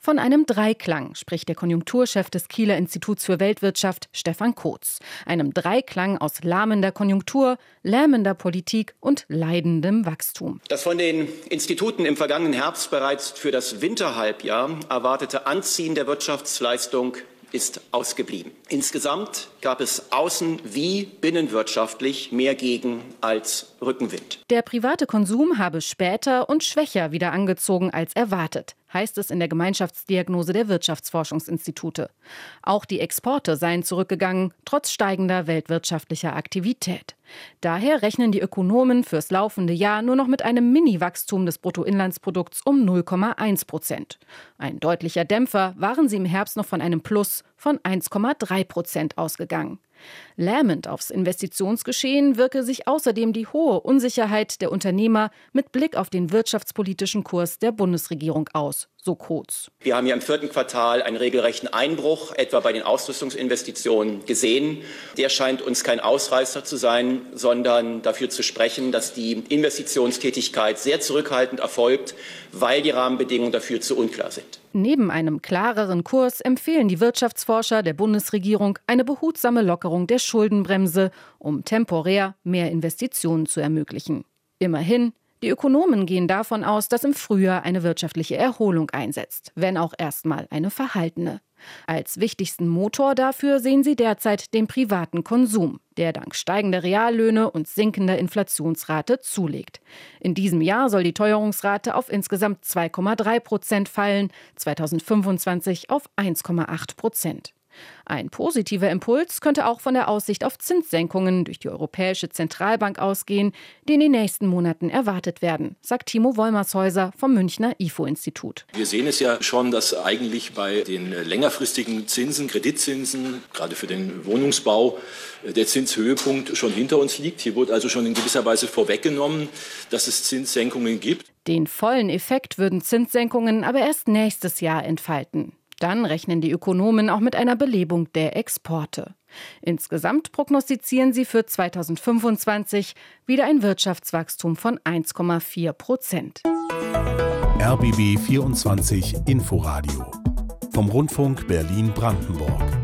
Von einem Dreiklang spricht der Konjunkturchef des Kieler Instituts für Weltwirtschaft, Stefan Kotz. Einem Dreiklang aus lahmender Konjunktur, lähmender Politik und leidendem Wachstum. Das von den Instituten im vergangenen Herbst bereits für das Winterhalbjahr erwartete Anziehen der Wirtschaftsleistung ist ausgeblieben. Insgesamt gab es außen- wie binnenwirtschaftlich mehr Gegen- als Rückenwind. Der private Konsum habe später und schwächer wieder angezogen als erwartet, heißt es in der Gemeinschaftsdiagnose der Wirtschaftsforschungsinstitute. Auch die Exporte seien zurückgegangen, trotz steigender weltwirtschaftlicher Aktivität. Daher rechnen die Ökonomen fürs laufende Jahr nur noch mit einem Mini-Wachstum des Bruttoinlandsprodukts um 0,1%. Ein deutlicher Dämpfer waren sie im Herbst noch von einem Plus von 1,3% ausgegangen. Lähmend aufs Investitionsgeschehen wirke sich außerdem die hohe Unsicherheit der Unternehmer mit Blick auf den wirtschaftspolitischen Kurs der Bundesregierung aus, so Kotz. Wir haben ja im 4. Quartal einen regelrechten Einbruch, etwa bei den Ausrüstungsinvestitionen, gesehen. Der scheint uns kein Ausreißer zu sein, sondern dafür zu sprechen, dass die Investitionstätigkeit sehr zurückhaltend erfolgt, weil die Rahmenbedingungen dafür zu unklar sind. Neben einem klareren Kurs empfehlen die Wirtschaftsforscher der Bundesregierung eine behutsame Lockerung der Schuldenbremse, um temporär mehr Investitionen zu ermöglichen. Immerhin, die Ökonomen gehen davon aus, dass im Frühjahr eine wirtschaftliche Erholung einsetzt, wenn auch erstmal eine verhaltene. Als wichtigsten Motor dafür sehen sie derzeit den privaten Konsum, der dank steigender Reallöhne und sinkender Inflationsrate zulegt. In diesem Jahr soll die Teuerungsrate auf insgesamt 2,3% fallen, 2025 auf 1,8%. Ein positiver Impuls könnte auch von der Aussicht auf Zinssenkungen durch die Europäische Zentralbank ausgehen, die in den nächsten Monaten erwartet werden, sagt Timo Wollmershäuser vom Münchner IFO-Institut. Wir sehen es ja schon, dass eigentlich bei den längerfristigen Zinsen, Kreditzinsen, gerade für den Wohnungsbau, der Zinshöhepunkt schon hinter uns liegt. Hier wurde also schon in gewisser Weise vorweggenommen, dass es Zinssenkungen gibt. Den vollen Effekt würden Zinssenkungen aber erst nächstes Jahr entfalten. Dann rechnen die Ökonomen auch mit einer Belebung der Exporte. Insgesamt prognostizieren sie für 2025 wieder ein Wirtschaftswachstum von 1,4%. RBB 24 Inforadio vom Rundfunk Berlin-Brandenburg.